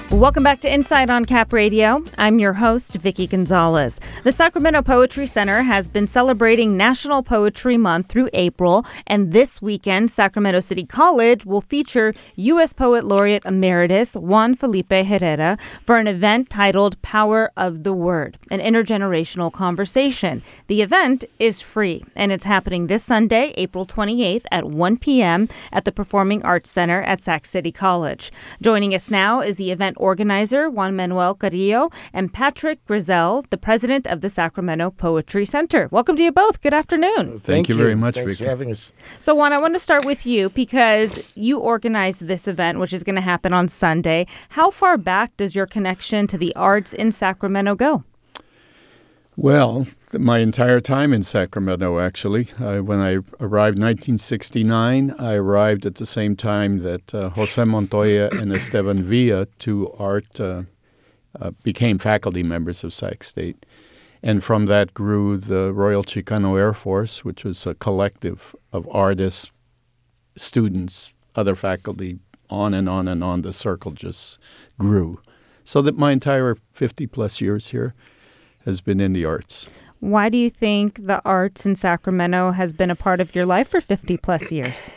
Welcome back to Insight on Cap Radio. I'm your host, Vicki Gonzalez. The Sacramento Poetry Center has been celebrating National Poetry Month through April, and this weekend, Sacramento City College will feature U.S. Poet Laureate Emeritus Juan Felipe Herrera for an event titled Power of the Word, an intergenerational conversation. The event is free, and it's happening this Sunday, April 28th at 1 p.m. at the Performing Arts Center at Sac City College. Joining us now is the event organizer Juan Manuel Carrillo and Patrick Grizel, the president of the Sacramento Poetry Center. Welcome to you both. Good afternoon. Thank you very much, Thanks Vicki. for having us. So, Juan, I want to start with you because you organized this event, which is going to happen on Sunday. How far back does your connection to the arts in Sacramento go? Well, my entire time in Sacramento, actually. When I arrived in 1969, I arrived at the same time that Jose Montoya and Esteban Villa, two art, became faculty members of Sac State. And from that grew the Royal Chicano Air Force, which was a collective of artists, students, other faculty, on and on and on. The circle just grew. So that my entire 50-plus years here has been in the arts. Why do you think the arts in Sacramento has been a part of your life for 50-plus years?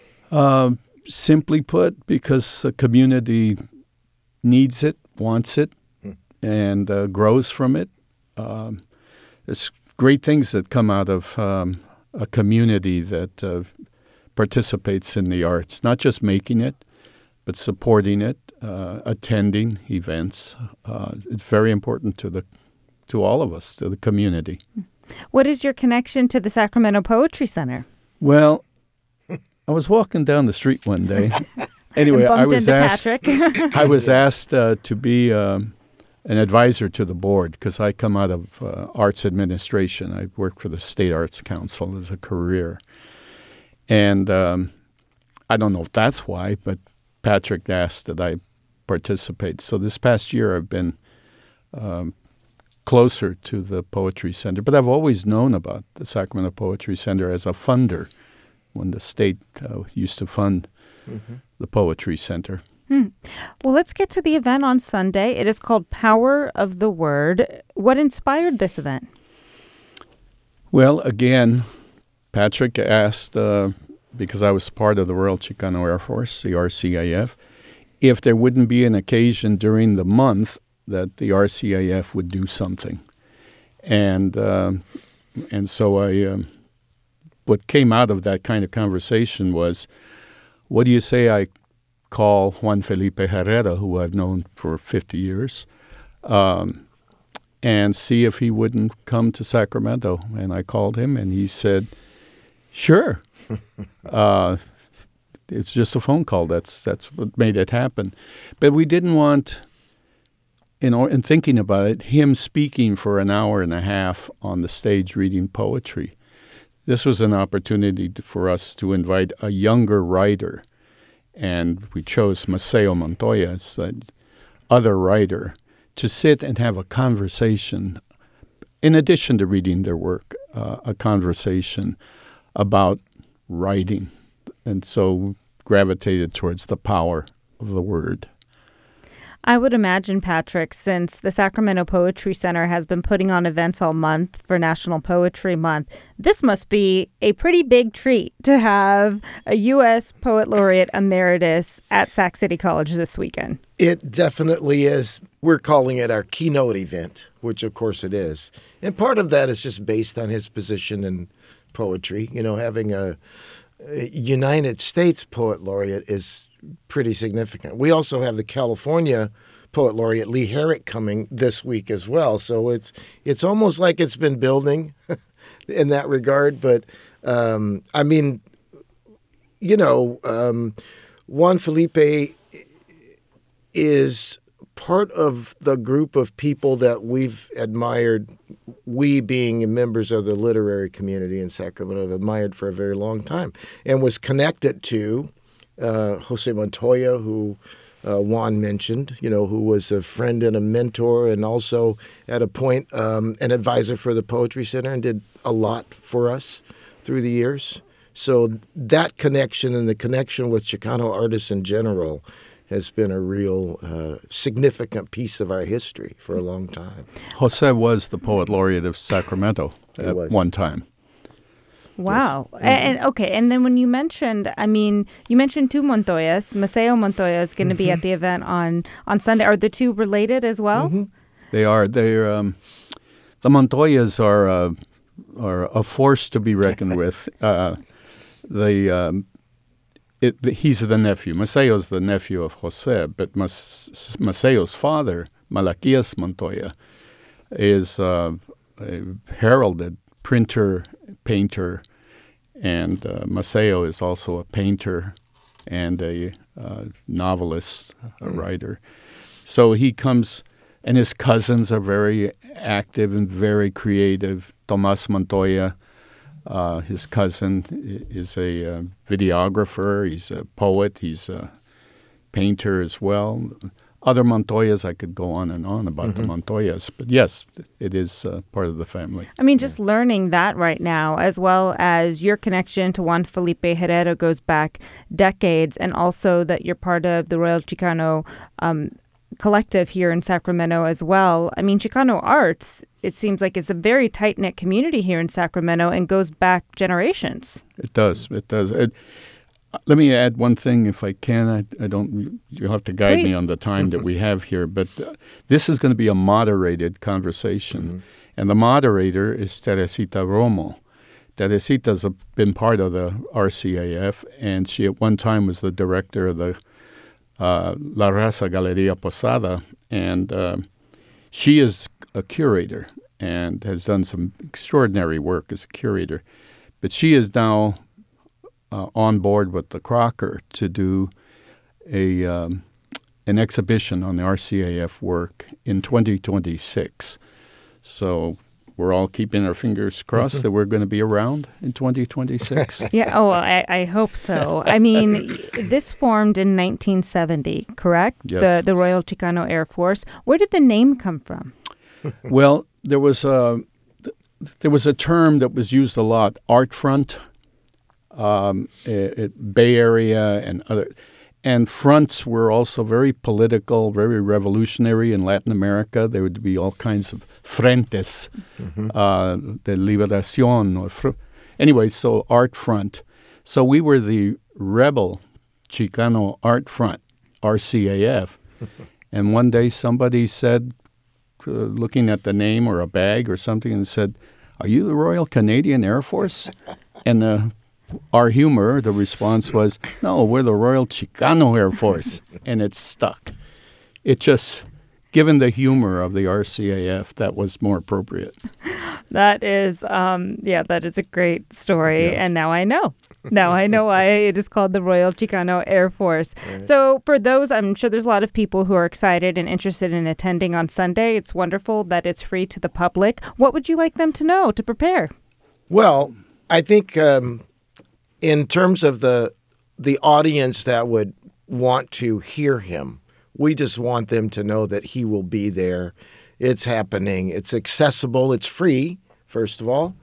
Simply put, because the community needs it, wants it, and grows from it. There's great things that come out of a community that participates in the arts, not just making it, but supporting it, attending events. It's very important to all of us, to the community. What is your connection to the Sacramento Poetry Center? Well, I was walking down the street one day. Anyway, I was asked. I was asked to be an advisor to the board because I come out of arts administration. I worked for the State Arts Council as a career, and I don't know if that's why, but Patrick asked that I participate. So this past year, I've been closer to the Poetry Center. But I've always known about the Sacramento Poetry Center as a funder when the state used to fund the Poetry Center. Well, let's get to the event on Sunday. It is called Power of the Word. What inspired this event? Well, again, Patrick asked, because I was part of the Royal Chicano Air Force, the RCIF, if there wouldn't be an occasion during the month that the RCIF would do something. And so what came out of that kind of conversation was, what do you say I call Juan Felipe Herrera, who I've known for 50 years, and see if he wouldn't come to Sacramento? And I called him, and he said, sure. It's just a phone call. That's what made it happen. But we didn't want, in thinking about it, him speaking for an hour and a half on the stage reading poetry. This was an opportunity for us to invite a younger writer, and we chose Maceo Montoya as the other writer to sit and have a conversation, in addition to reading their work, a conversation about writing, and so gravitated towards the power of the word. I would imagine, Patrick, since the Sacramento Poetry Center has been putting on events all month for National Poetry Month, this must be a pretty big treat to have a U.S. Poet Laureate Emeritus at Sac City College this weekend. It definitely is. We're calling it our keynote event, which of course it is. And part of that is just based on his position in poetry. You know, having a United States Poet Laureate is pretty significant. We also have the California Poet Laureate Lee Herrick coming this week as well. So it's almost like it's been building in that regard. But I mean, you know, Juan Felipe is part of the group of people that we've admired, we being members of the literary community in Sacramento, have admired for a very long time, and was connected to Jose Montoya, who Juan mentioned, you know, who was a friend and a mentor, and also at a point an advisor for the Poetry Center, and did a lot for us through the years. So that connection and the connection with Chicano artists in general has been a real significant piece of our history for a long time. Jose was the poet laureate of Sacramento at one time. Wow. Yes. And then when you mentioned, you mentioned two Montoyas. Maceo Montoya is going to be at the event on Sunday. Are the two related as well? Mm-hmm. They are. The Montoyas are a force to be reckoned with. He's the nephew. Maceo's the nephew of Jose, but Maceo's father, Malaquias Montoya, is a heralded printer, painter, and Maceo is also a painter and a novelist, a writer. So he comes, and his cousins are very active and very creative. Tomas Montoya, his cousin, is a videographer. He's a poet. He's a painter as well. Other Montoyas, I could go on and on about the Montoyas. But yes, it is part of the family. Just learning that right now, as well as your connection to Juan Felipe Herrera goes back decades, and also that you're part of the Royal Chicano collective here in Sacramento as well. Chicano arts, it seems like it's a very tight-knit community here in Sacramento and goes back generations. It does. Let me add one thing, if I can. I don't. You'll have to guide me on the time that we have here. But this is going to be a moderated conversation, and the moderator is Teresita Romo. Teresita's been part of the RCAF, and she at one time was the director of the La Raza Galeria Posada, and she is a curator and has done some extraordinary work as a curator. But she is now on board with the Crocker to do an exhibition on the RCAF work in 2026. So we're all keeping our fingers crossed that we're going to be around in 2026. Yeah, I hope so. This formed in 1970, correct? Yes. The Royal Chicano Air Force. Where did the name come from? Well, there was a term that was used a lot, art front. Bay Area and other, and fronts were also very political, very revolutionary in Latin America. There would be all kinds of frentes, de liberación. Anyway, so art front. So we were the rebel Chicano art front, RCAF. And one day somebody said, looking at the name or a bag or something, and said, "Are you the Royal Canadian Air Force?" And our humor, the response was, "No, we're the Royal Chicano Air Force." And it stuck. It just, given the humor of the RCAF, that was more appropriate. That is, that is a great story. Yeah. And now I know. Now I know why it is called the Royal Chicano Air Force. Right. So for those, I'm sure there's a lot of people who are excited and interested in attending on Sunday. It's wonderful that it's free to the public. What would you like them to know to prepare? Well, I think in terms of the audience that would want to hear him, we just want them to know that he will be there. It's happening. It's accessible. It's free, first of all.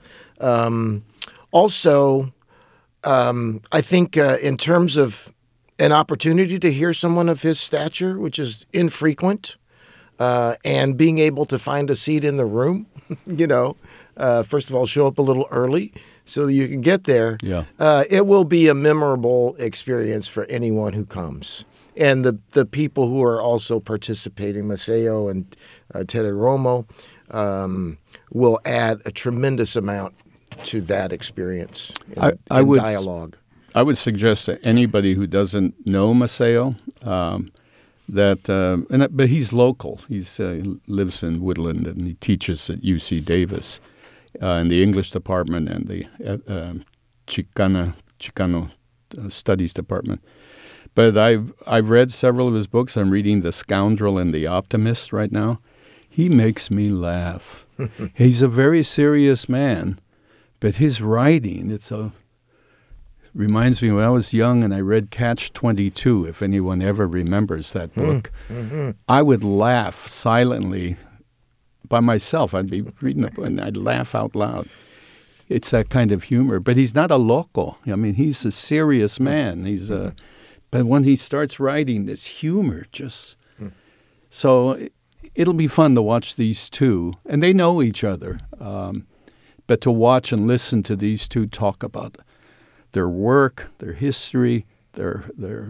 Also, I think in terms of an opportunity to hear someone of his stature, which is infrequent, and being able to find a seat in the room, first of all, show up a little early so that you can get there. Yeah. It will be a memorable experience for anyone who comes. And the people who are also participating, Maceo and Tere Romo, will add a tremendous amount to that experience in dialogue. I would suggest that anybody who doesn't know Maceo, but he's local. He lives in Woodland and he teaches at UC Davis in the English department and the Chicano Studies department. But I've read several of his books. I'm reading The Scoundrel and the Optimist right now. He makes me laugh. He's a very serious man, but his writing, reminds me when I was young and I read Catch-22, if anyone ever remembers that book. I would laugh silently by myself. I'd be reading the book and I'd laugh out loud. It's that kind of humor. But he's not a loco. I mean, he's a serious man. He's But when he starts writing, this humor just... So it'll be fun to watch these two. And they know each other. But to watch and listen to these two talk about their work, their history, their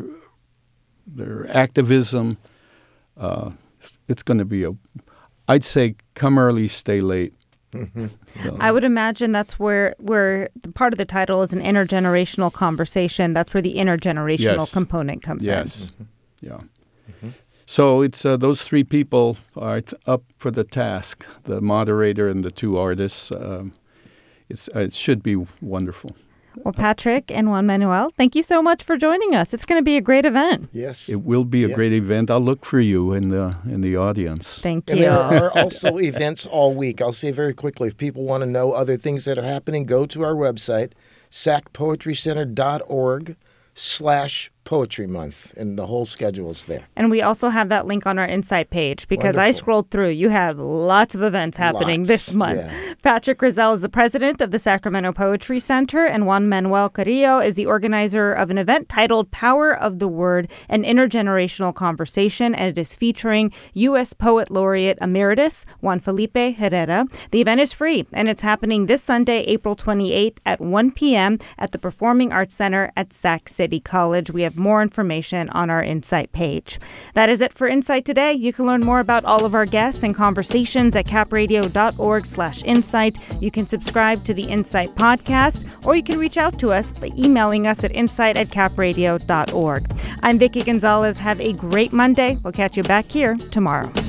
activism, it's going to be I'd say come early, stay late. So. I would imagine that's where the part of the title is an intergenerational conversation. That's where the intergenerational component comes in. Yes. Yeah. So it's those three people are up for the task, the moderator and the two artists. It should be wonderful. Well, Patrick and Juan Manuel, thank you so much for joining us. It's going to be a great event. Yes. It will be a great event. I'll look for you in the audience. Thank you. And there are also events all week. I'll say very quickly, if people want to know other things that are happening, go to our website, sacpoetrycenter.org/Poetry Month, and the whole schedule is there. And we also have that link on our Insight page because I scrolled through. You have lots of events happening this month. Yeah. Patrick Rizal is the president of the Sacramento Poetry Center, and Juan Manuel Carrillo is the organizer of an event titled Power of the Word, an Intergenerational Conversation, and it is featuring U.S. Poet Laureate Emeritus Juan Felipe Herrera. The event is free, and it's happening this Sunday, April 28th at 1 p.m. at the Performing Arts Center at Sac City College. We have more information on our Insight page. That is it for Insight today. You can learn more about all of our guests and conversations at capradio.org/insight. You can subscribe to the Insight podcast, or you can reach out to us by emailing us at insight@capradio.org. I'm Vicki Gonzalez. Have a great Monday. We'll catch you back here tomorrow.